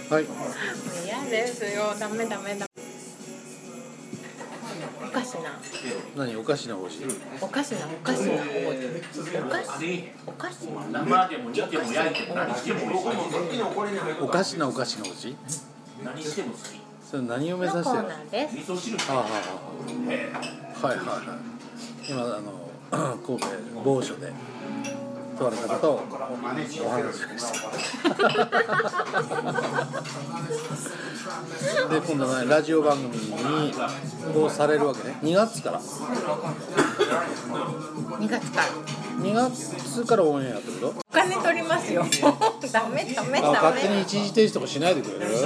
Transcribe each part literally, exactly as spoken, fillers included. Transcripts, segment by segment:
はい。 嫌ですよ。ダメダメダメ。おかしな。 何おかしな方針？ おかしなおかしな方針。おかしおかしな。 生でも煮ても焼いても何しても美味しい。 おかしなおかしな方針？ 何しても好き。 それ何を目指してる？ のコーナーです。 味噌汁。 ああ、ああ、はいはいはい。今あの神戸某所でとある方とお話ししました。で今度は、ね、ラジオ番組にこうされるわけね。にがつから。 にがつから。 にがつからオンエアってこと？ お金取りますよ。ダメダメあ、 ダ勝手にメ。 一時停止とかしないでくれる？違う違う、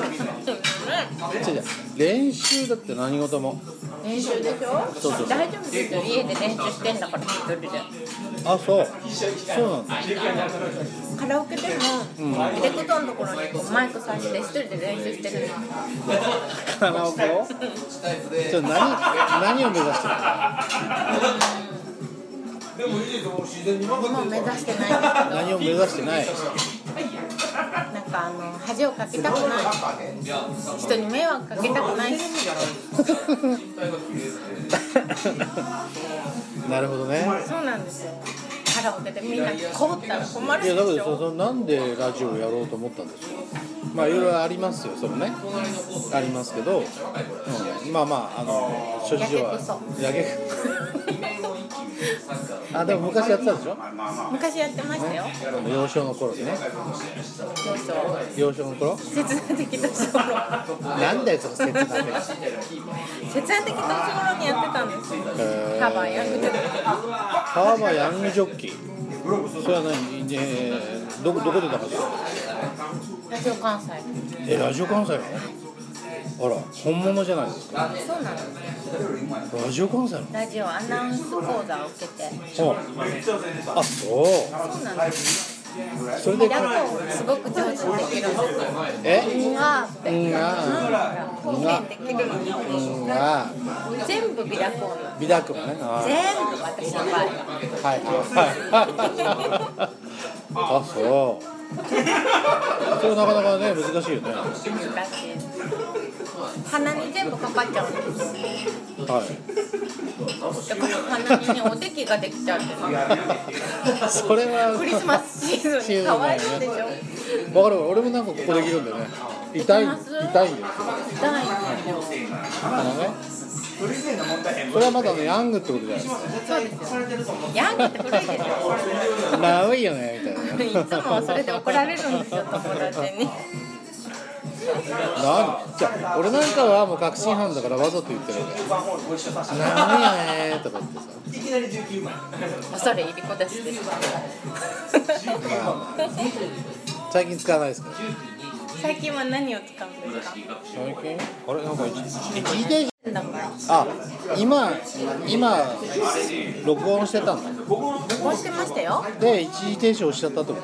練習だって何事も。 練習でしょ？ そうそうそう。 大丈夫ですよ。家で練習してんだから一人で。 あ、そう。そうなんだ。 カラオケでも、うん、レコードのところにこうマイクさして一人で練習してるんです。 カラオケを？ちょ何何を目指してるの？ もう目指してないんですけど。 何を目指してない？ なんかあの恥をかけたくない。人に迷惑かけたくない。 なるほどね。 そうなんですよ。カラオケでみんなこうったら困るでしょ。 いやだけどそのなんでラジオをやろうと思ったんですか。まあいろいろありますよそれね。ありますけど、うん、まあまああの諸事情はやけくあでも昔やってたでしょ。 昔やってましたよ。 ね、幼少の頃にね。 幼少。 幼少の頃。 切断的年頃。 なんだよその切断的。 切断的年頃にやってたんですよ。ハーバーヤングジョッキー。 ハーバーヤングジョッキー。それは何、えー、どどこでだか。 ラジオ関西。 えラジオ関西なの？あら本物じゃないですか。 そうなの。 ラジオ関西の？ ラジオアナウンス講座を受けて。 あ、そう。 そうなんです。 それでビラコーすごく上手にできるんです。 え？ うんがーって。 うんがー。 方言できる。 うんがー。 全部ビラコー。 ビラコーね。あ全部私の場合。 はいはいはい。あ、そう。それなかなかね難しいよね。 難しい。鼻に全部かかっちゃうんですよ。 はい。 だから鼻にねおできができちゃうんですよ。 それはクリスマスシーズンにかわいそうでしょ。 わかるわ。俺もなんかここできるんだよね。痛い痛いんですよ。 痛いんですよ。 あのね。それはまだねヤングってことじゃないですか。 そうですよ。ヤングって古いですよ。 なういよねみたいな。 いつもそれで怒られるんですよ友達に。 なんじゃあ俺なんかはもう確信犯だからわざと言ってるわけ。なんやねーとか言ってさ。 恐れ入り子ですです。 まあ、最近使わないですか。 最近は何を使うんですか。 最近あれなんか一時停止。あ、今今録音してたんだ。 録音してましたよ。 で一時停止をしちゃったってこと。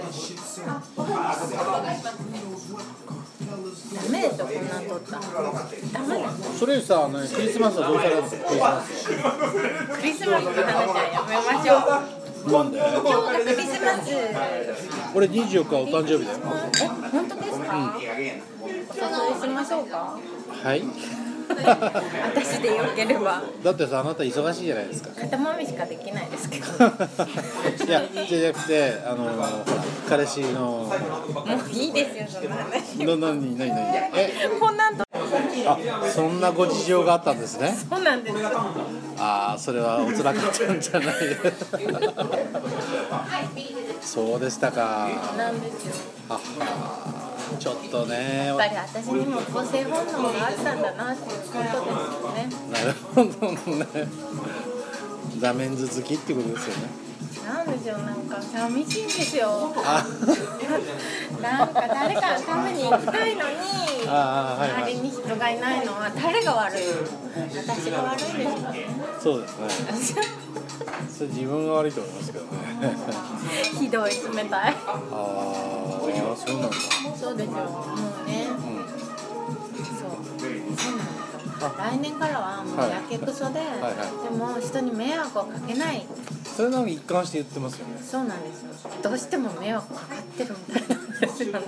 ダメですよこんなん撮った。ダメだ。 それさ、ね、クリスマスはどうされるんですか。クリスマス。 クリスマスの話はやめましょう。 なんで？ 今日がクリスマス。 俺にじゅうよっかお誕生日だよ。 え、本当ですか？うん、お誘いしましょうか。 はい。 私でよければ。 だってさあなた忙しいじゃないですか。 肩もみしかできないですけど。 いやじゃなくてあのほら彼氏の。もういいですよその話。 ななになになに。え。 こんなんと。 あ、そんなご事情があったんですね。 そうなんです。 ああ、それはお辛かったんじゃない。そうでしたか。 なんですよ。 ははちょっとね。 やっぱり私にも個性本能があったんだなっていうことですよね。 なるほどね。ダメンズ好きってことですよね。 なんでしょう、なんか寂しいんですよ。 あなんか誰かのために行きたいのに、 あ、はいはい、 周りに人がいないのは誰が悪い？私が悪いんですかね。 そうですね。それ自分が悪いと思いますけどね。 ひどい冷たい。 ああ、そうなんだ。 そうですよ。もうね。うん、そう。そうなんですよ。来年からはもうやけくそで、はいはいはい、でも人に迷惑をかけない。 それなんか一貫して言ってますよね。 そうなんですよ。どうしても迷惑かかってるみたいなんですよね。